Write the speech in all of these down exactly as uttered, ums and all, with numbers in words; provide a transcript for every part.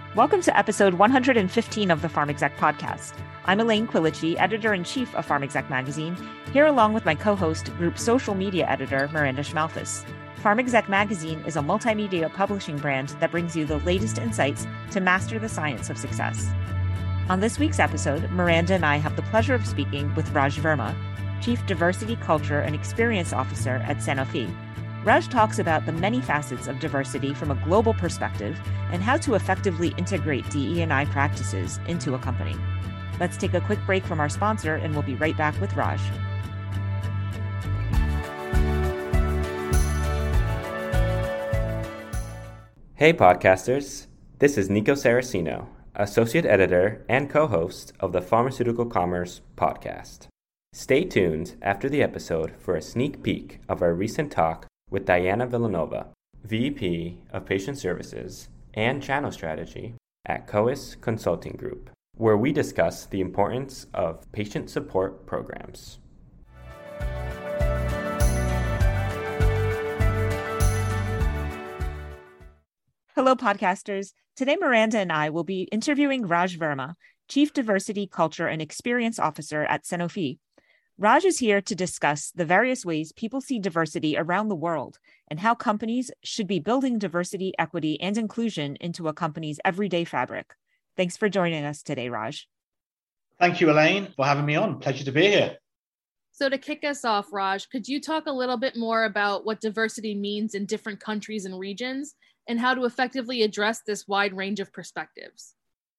Welcome to episode one hundred fifteen of the PharmExec podcast. I'm Elaine Quilici, editor-in-chief of PharmExec magazine, here along with my co-host, group social media editor, Miranda Schmalfus. PharmExec magazine is a multimedia publishing brand that brings you the latest insights to master the science of success. On this week's episode, Miranda and I have the pleasure of speaking with Raj Verma, Chief Diversity, Culture, and Experience Officer at Sanofi. Raj talks about the many facets of diversity from a global perspective and how to effectively integrate D E and I practices into a company. Let's take a quick break from our sponsor and we'll be right back with Raj. Hey podcasters, this is Nico Saracino, Associate Editor and co-host of the Pharmaceutical Commerce podcast. Stay tuned after the episode for a sneak peek of our recent talk with Diana Villanova, V P of Patient Services and Channel Strategy at Cois Consulting Group, where we discuss the importance of patient support programs. Hello, podcasters. Today, Miranda and I will be interviewing Raj Verma, Chief Diversity, Culture, and Experience Officer at Sanofi. Raj is here to discuss the various ways people see diversity around the world and how companies should be building diversity, equity, and inclusion into a company's everyday fabric. Thanks for joining us today, Raj. Thank you, Elaine, for having me on. Pleasure to be here. So to kick us off, Raj, could you talk a little bit more about what diversity means in different countries and regions and how to effectively address this wide range of perspectives?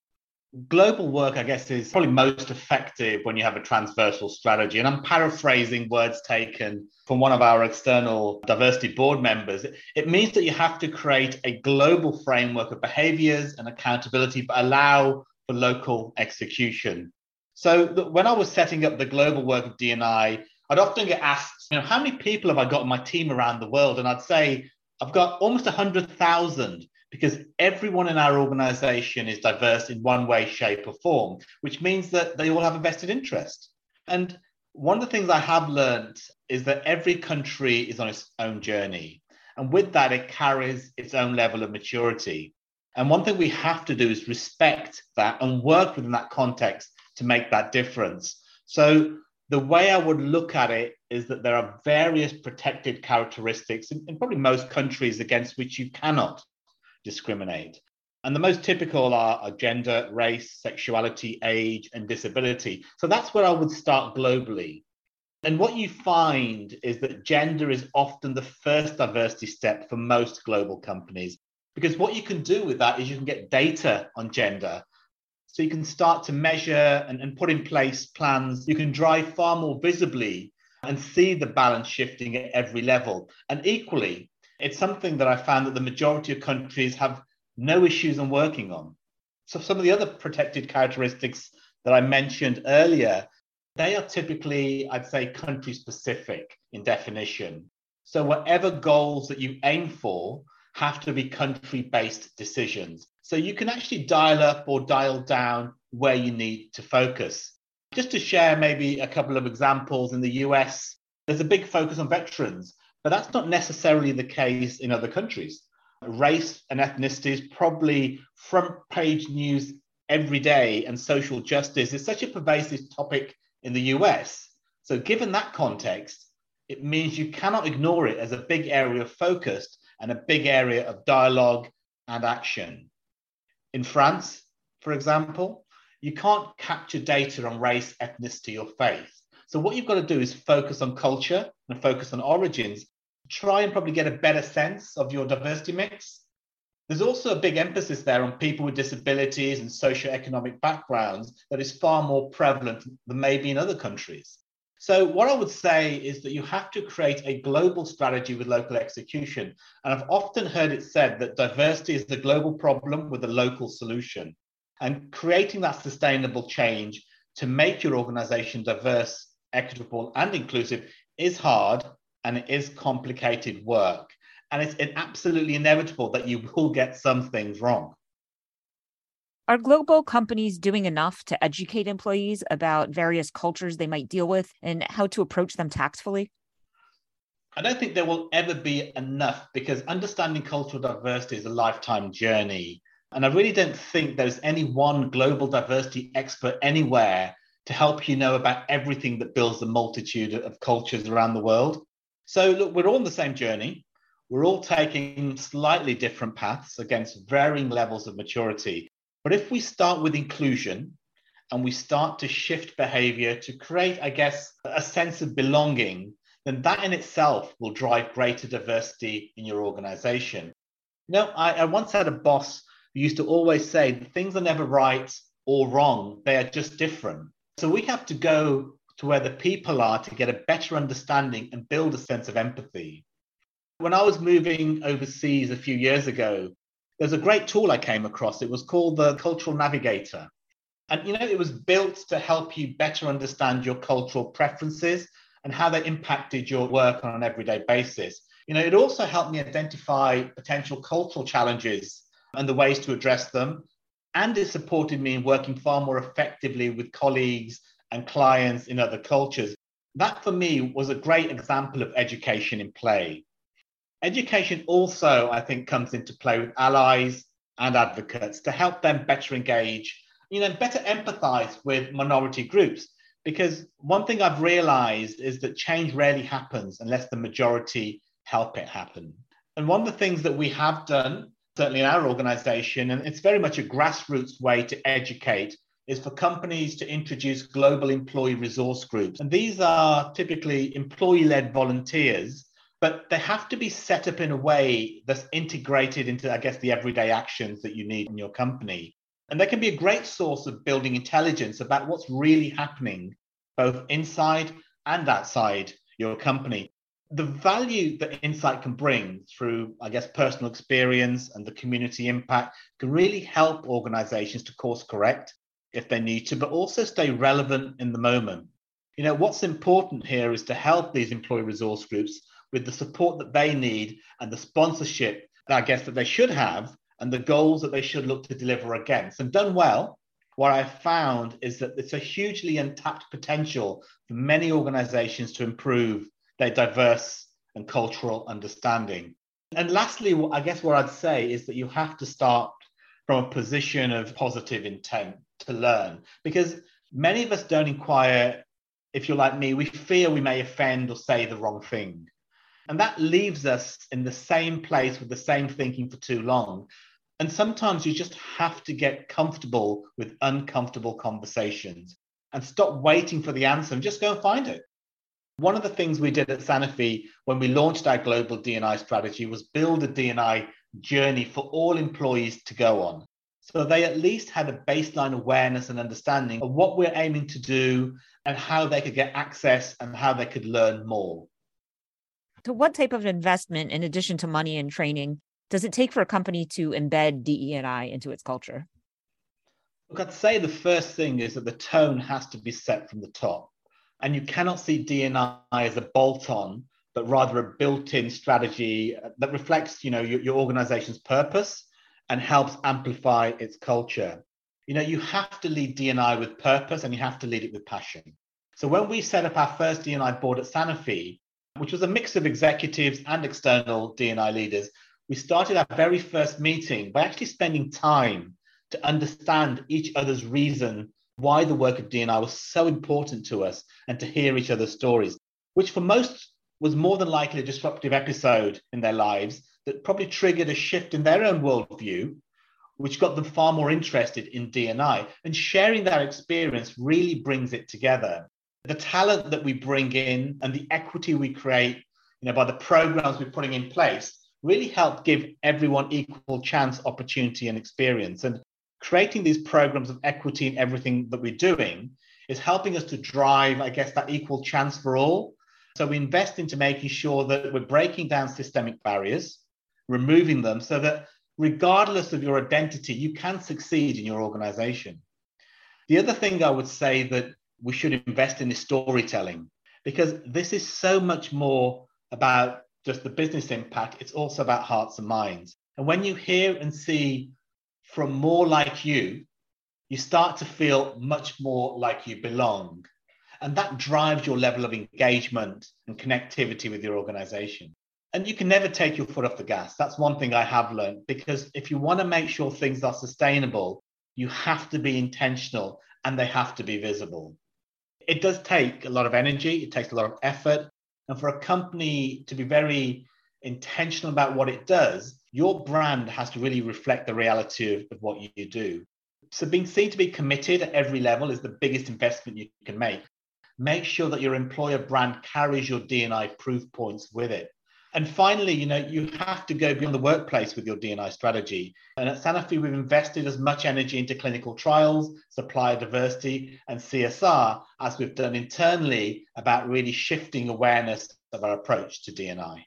Global work, I guess, is probably most effective when you have a transversal strategy. And I'm paraphrasing words taken from one of our external diversity board members. It means that you have to create a global framework of behaviors and accountability, but allow for local execution. So when I was setting up the global work of D and I, I'd often get asked, you know, how many people have I got on my team around the world? And I'd say, I've got almost one hundred thousand. Because everyone in our organization is diverse in one way, shape, or form, which means that they all have a vested interest. And one of the things I have learned is that every country is on its own journey. And with that, it carries its own level of maturity. And one thing we have to do is respect that and work within that context to make that difference. So the way I would look at it is that there are various protected characteristics in, in probably most countries against which you cannot discriminate. And the most typical are, are gender, race, sexuality, age, and disability. So that's where I would start globally. And what you find is that gender is often the first diversity step for most global companies, because what you can do with that is you can get data on gender. So you can start to measure and, and put in place plans. You can drive far more visibly and see the balance shifting at every level. And equally, it's something that I found that the majority of countries have no issues on working on. So some of the other protected characteristics that I mentioned earlier, they are typically, I'd say, country specific in definition. So whatever goals that you aim for have to be country-based decisions. So you can actually dial up or dial down where you need to focus. Just to share maybe a couple of examples, in the U S, there's a big focus on veterans. But that's not necessarily the case in other countries. Race and ethnicity is probably front page news every day, and social justice is such a pervasive topic in the U S. So given that context, it means you cannot ignore it as a big area of focus and a big area of dialogue and action. In France, for example, you can't capture data on race, ethnicity, or faith. So what you've got to do is focus on culture and focus on origins. Try and probably get a better sense of your diversity mix. There's also a big emphasis there on people with disabilities and socioeconomic backgrounds that is far more prevalent than maybe in other countries. So what I would say is that you have to create a global strategy with local execution. And I've often heard it said that diversity is the global problem with a local solution. And creating that sustainable change to make your organization diverse, equitable, and inclusive is hard, and it is complicated work. And it's absolutely inevitable that you will get some things wrong. Are global companies doing enough to educate employees about various cultures they might deal with and how to approach them tactfully? I don't think there will ever be enough, because understanding cultural diversity is a lifetime journey. And I really don't think there's any one global diversity expert anywhere to help you know about everything that builds the multitude of cultures around the world. So look, we're all on the same journey. We're all taking slightly different paths against varying levels of maturity. But if we start with inclusion and we start to shift behavior to create, I guess, a sense of belonging, then that in itself will drive greater diversity in your organization. You know, I, I once had a boss who used to always say that things are never right or wrong, they are just different. So we have to go to where the people are to get a better understanding and build a sense of empathy. When I was moving overseas a few years ago, there's a great tool I came across. It was called the Cultural Navigator. And, you know, it was built to help you better understand your cultural preferences and how they impacted your work on an everyday basis. You know, it also helped me identify potential cultural challenges and the ways to address them. And it supported me in working far more effectively with colleagues and clients in other cultures. That, for me, was a great example of education in play. Education also, I think, comes into play with allies and advocates to help them better engage, you know, better empathize with minority groups. Because one thing I've realized is that change rarely happens unless the majority help it happen. And one of the things that we have done, certainly in our organization, and it's very much a grassroots way to educate, is for companies to introduce global employee resource groups. And these are typically employee-led volunteers, but they have to be set up in a way that's integrated into, I guess, the everyday actions that you need in your company. And they can be a great source of building intelligence about what's really happening, both inside and outside your company. The value that insight can bring through, I guess, personal experience and the community impact can really help organizations to course correct if they need to, but also stay relevant in the moment. You know, what's important here is to help these employee resource groups with the support that they need and the sponsorship that I guess that they should have and the goals that they should look to deliver against. And done well, what I found is that it's a hugely untapped potential for many organizations to improve their diverse and cultural understanding. And lastly, I guess what I'd say is that you have to start from a position of positive intent to learn, because many of us don't inquire. If you're like me, we fear we may offend or say the wrong thing. And that leaves us in the same place with the same thinking for too long. And sometimes you just have to get comfortable with uncomfortable conversations and stop waiting for the answer and just go and find it. One of the things we did at Sanofi when we launched our global D and I strategy was build a D and I journey for all employees to go on. So they at least had a baseline awareness and understanding of what we're aiming to do and how they could get access and how they could learn more. So what type of investment, in addition to money and training, does it take for a company to embed D E and I into its culture? Look, I'd say the first thing is that the tone has to be set from the top. And you cannot see D and I as a bolt-on, but rather a built-in strategy that reflects, you know, your, your organization's purpose and helps amplify its culture. You know, you have to lead D and I with purpose and you have to lead it with passion. So when we set up our first D and I board at Sanofi, which was a mix of executives and external D and I leaders, we started our very first meeting by actually spending time to understand each other's reason why the work of D and I was so important to us and to hear each other's stories, which for most was more than likely a disruptive episode in their lives that probably triggered a shift in their own worldview, which got them far more interested in D and I. And sharing that experience really brings it together. The talent that we bring in and the equity we create, you know, by the programs we're putting in place really help give everyone equal chance, opportunity, and experience. And creating these programs of equity in everything that we're doing is helping us to drive, I guess, that equal chance for all. So we invest into making sure that we're breaking down systemic barriers, removing them so that regardless of your identity, you can succeed in your organization. The other thing I would say that we should invest in is storytelling, because this is so much more about just the business impact. It's also about hearts and minds. And when you hear and see from more like you, you start to feel much more like you belong. And that drives your level of engagement and connectivity with your organization. And you can never take your foot off the gas. That's one thing I have learned, because if you want to make sure things are sustainable, you have to be intentional and they have to be visible. It does take a lot of energy. It takes a lot of effort. And for a company to be very intentional about what it does, your brand has to really reflect the reality of, of what you do. So being seen to be committed at every level is the biggest investment you can make. Make sure that your employer brand carries your D and I proof points with it. And finally, you know, you have to go beyond the workplace with your D and I strategy. And at Sanofi, we've invested as much energy into clinical trials, supplier diversity, and C S R as we've done internally about really shifting awareness of our approach to D and I.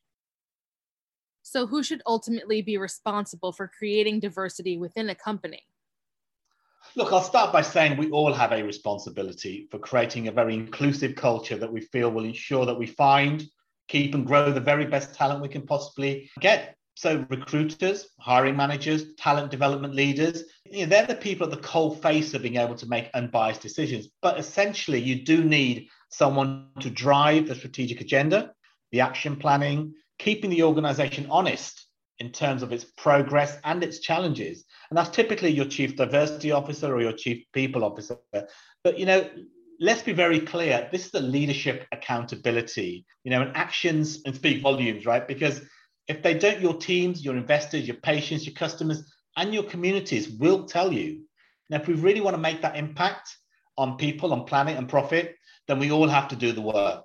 So who should ultimately be responsible for creating diversity within a company? Look, I'll start by saying we all have a responsibility for creating a very inclusive culture that we feel will ensure that we find, keep and grow the very best talent we can possibly get. So recruiters, hiring managers, talent development leaders, you know, they're the people at the cold face of being able to make unbiased decisions. But essentially, you do need someone to drive the strategic agenda, the action planning, keeping the organization honest in terms of its progress and its challenges. And that's typically your chief diversity officer or your chief people officer. But, you know, let's be very clear. This is a leadership accountability, you know, and actions and speak volumes, right? Because if they don't, your teams, your investors, your patients, your customers, and your communities will tell you. Now, if we really want to make that impact on people, on planet and profit, then we all have to do the work.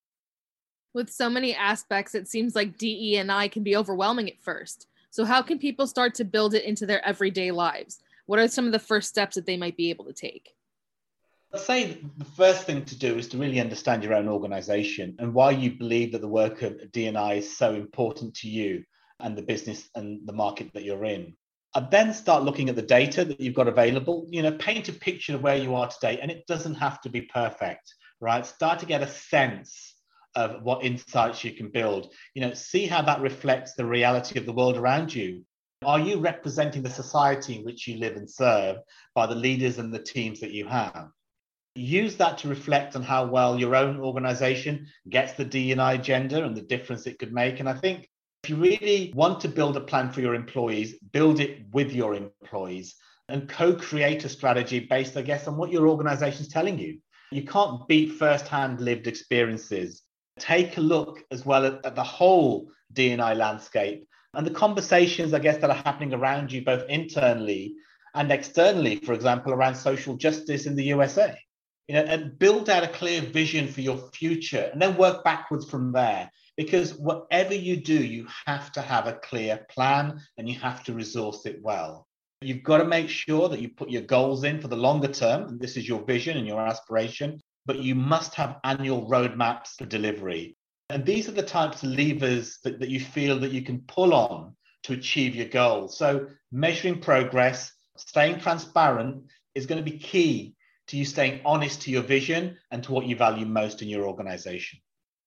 With so many aspects, it seems like D E and I can be overwhelming at first. So how can people start to build it into their everyday lives? What are some of the first steps that they might be able to take? I'd say the first thing to do is to really understand your own organization and why you believe that the work of D and I is so important to you and the business and the market that you're in. I'd then start looking at the data that you've got available, you know, paint a picture of where you are today, and it doesn't have to be perfect, right? Start to get a sense of what insights you can build, you know, see how that reflects the reality of the world around you. Are you representing the society in which you live and serve by the leaders and the teams that you have? Use that to reflect on how well your own organization gets the D and I agenda and the difference it could make. And I think if you really want to build a plan for your employees, build it with your employees and co-create a strategy based, I guess, on what your organization is telling you. You can't beat first-hand lived experiences. Take a look as well at, at the whole D and I landscape and the conversations, I guess, that are happening around you, both internally and externally, for example, around social justice in the U S A. You know, and build out a clear vision for your future and then work backwards from there. Because whatever you do, you have to have a clear plan and you have to resource it well. You've got to make sure that you put your goals in for the longer term, and this is your vision and your aspiration, but you must have annual roadmaps for delivery. And these are the types of levers that, that you feel that you can pull on to achieve your goals. So measuring progress, staying transparent is going to be key to you staying honest to your vision and to what you value most in your organization.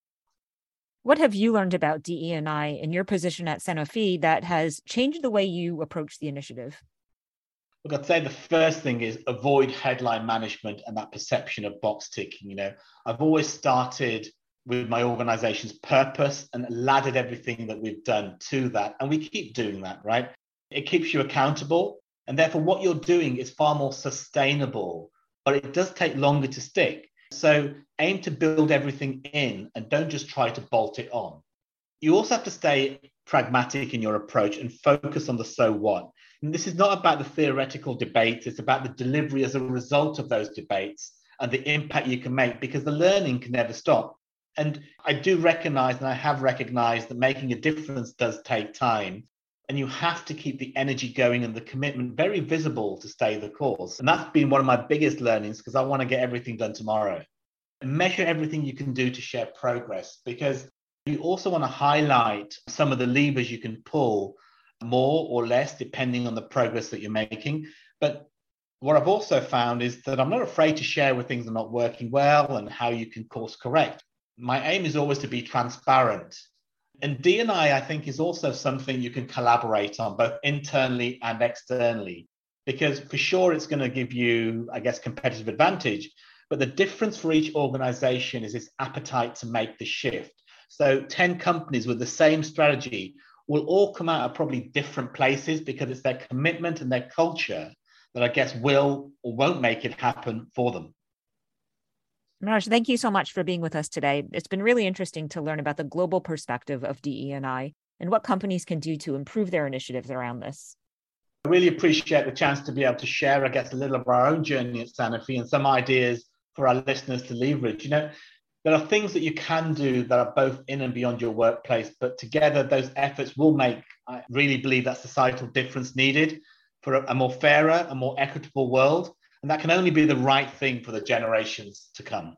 What have you learned about D E and I in your position at Sanofi that has changed the way you approach the initiative? Look, I'd say the first thing is avoid headline management and that perception of box ticking. You know, I've always started with my organization's purpose and laddered everything that we've done to that. And we keep doing that, right? It keeps you accountable. And therefore, what you're doing is far more sustainable, but it does take longer to stick. So aim to build everything in and don't just try to bolt it on. You also have to stay pragmatic in your approach and focus on the so what. And this is not about the theoretical debates, it's about the delivery as a result of those debates and the impact you can make, because the learning can never stop. And I do recognize, and I have recognized, that making a difference does take time. And you have to keep the energy going and the commitment very visible to stay the course. And that's been one of my biggest learnings, because I want to get everything done tomorrow. Measure everything you can do to share progress, because you also want to highlight some of the levers you can pull, more or less, depending on the progress that you're making. But what I've also found is that I'm not afraid to share where things are not working well and how you can course correct. My aim is always to be transparent. And D and I, I think, is also something you can collaborate on, both internally and externally, because for sure it's going to give you, I guess, competitive advantage. But the difference for each organization is its appetite to make the shift. So ten companies with the same strategy will all come out of probably different places because it's their commitment and their culture that I guess will or won't make it happen for them. Maraj, thank you so much for being with us today. It's been really interesting to learn about the global perspective of D E and I and what companies can do to improve their initiatives around this. I really appreciate the chance to be able to share, I guess, a little of our own journey at Sanofi and some ideas for our listeners to leverage. You know, there are things that you can do that are both in and beyond your workplace, but together those efforts will make, I really believe, that societal difference needed for a, a more fairer, a more equitable world. And that can only be the right thing for the generations to come.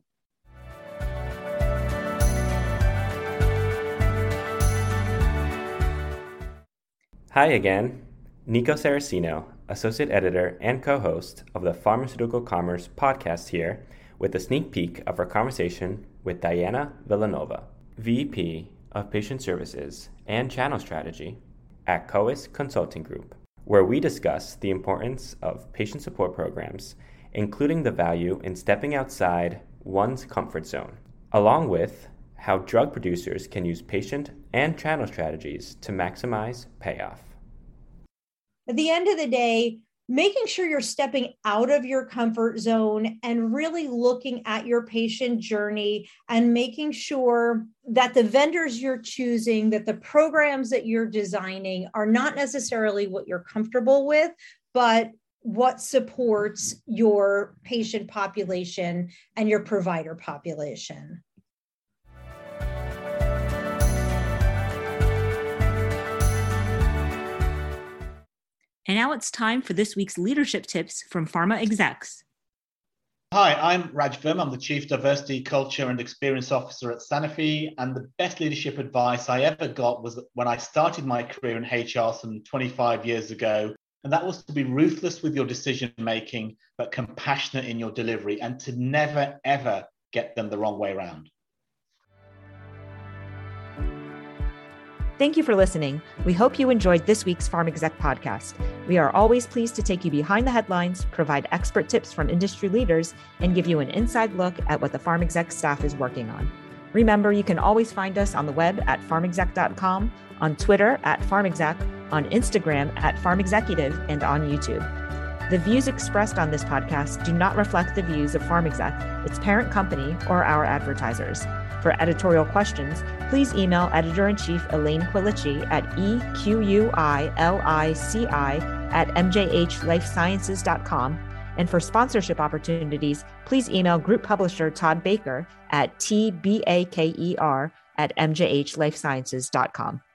Hi again. Nico Saracino, Associate Editor and co-host of the Pharmaceutical Commerce podcast here with a sneak peek of our conversation with Diana Villanova, V P of Patient Services and Channel Strategy at Coas Consulting Group, where we discuss the importance of patient support programs, including the value in stepping outside one's comfort zone, along with how drug producers can use patient and channel strategies to maximize payoff. At the end of the day, making sure you're stepping out of your comfort zone and really looking at your patient journey and making sure that the vendors you're choosing, that the programs that you're designing are not necessarily what you're comfortable with, but what supports your patient population and your provider population. And now it's time for this week's leadership tips from Pharma Execs. Hi, I'm Raj Verma. I'm the Chief Diversity, Culture and Experience Officer at Sanofi. And the best leadership advice I ever got was when I started my career in H R some twenty-five years ago. And that was to be ruthless with your decision making, but compassionate in your delivery, and to never, ever get them the wrong way around. Thank you for listening. We hope you enjoyed this week's Pharm Exec podcast. We are always pleased to take you behind the headlines, provide expert tips from industry leaders, and give you an inside look at what the Pharm Exec staff is working on. Remember, you can always find us on the web at pharm exec dot com, on Twitter at PharmExec, on Instagram at PharmExecutive, and on YouTube. The views expressed on this podcast do not reflect the views of Pharm Exec, its parent company, or our advertisers. For editorial questions, please email Editor-in-Chief Elaine Quilici at E Q U I L I C I at m j h life sciences dot com. And for sponsorship opportunities, please email Group Publisher Todd Baker at T B A K E R at m j h life sciences dot com.